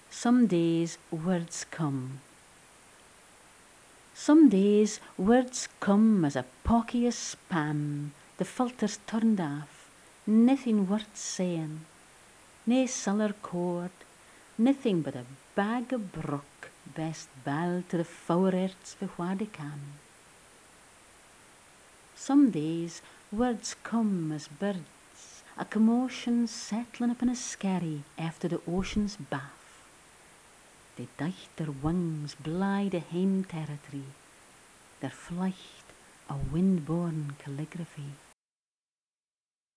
Some days words come. Some days words come as a pocky of spam, the filter's turned off, nothing worth saying, nae siller cord, nothing but a bag of brook, best bell to the foureerts for wha they can. Some days words come as birds, a commotion settling upon a skerry after the ocean's bath. They dicht their wings bly the hame territory, their flight a wind-born calligraphy.